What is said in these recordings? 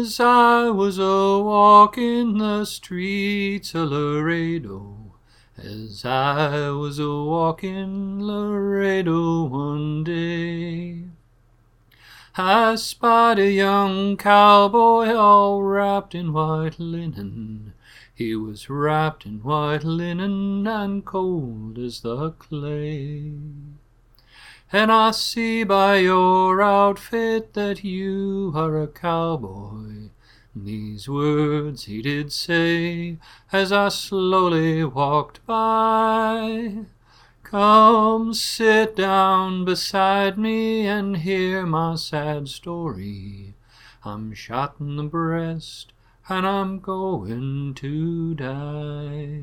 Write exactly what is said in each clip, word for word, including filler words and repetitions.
As I was a walking the streets of Laredo, as I was a walking Laredo one day, I spied a young cowboy all wrapped in white linen. He was wrapped in white linen and cold as the clay. And I see by your outfit that you are a cowboy. These words he did say as I slowly walked by. Come sit down beside me and hear my sad story. I'm shot in the breast and I'm going to die.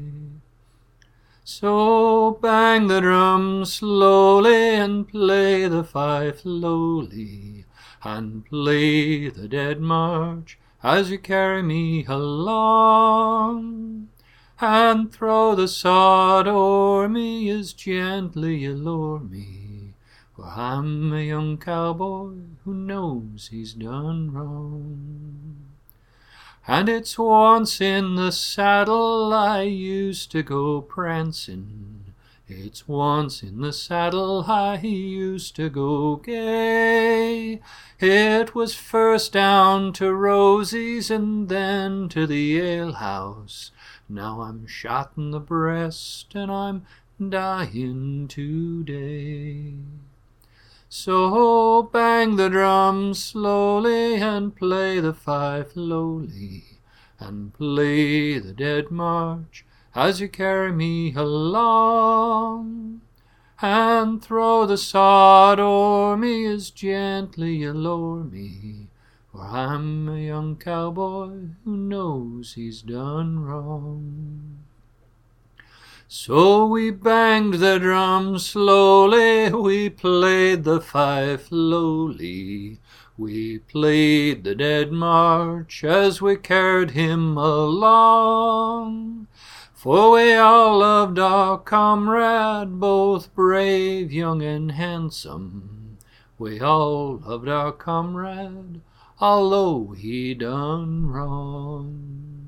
So bang the drum slowly and play the fife lowly, and play the dead march as you carry me along, and throw the sod o'er me as gently you lure me, for I'm a young cowboy who knows he's done wrong. And it's once in the saddle I used to go prancing. It's once in the saddle I used to go gay. It was first down to Rosie's and then to the alehouse. Now I'm shot in the breast and I'm dying today. So bang the drum slowly and play the fife lowly, and play the dead march as you carry me along, and throw the sod o'er me as gently you lower me, for I'm a young cowboy who knows he's done wrong. So we banged the drum slowly, we played the fife lowly, we played the dead march as we carried him along. For we all loved our comrade, both brave, young, and handsome. We all loved our comrade, although he done wrong.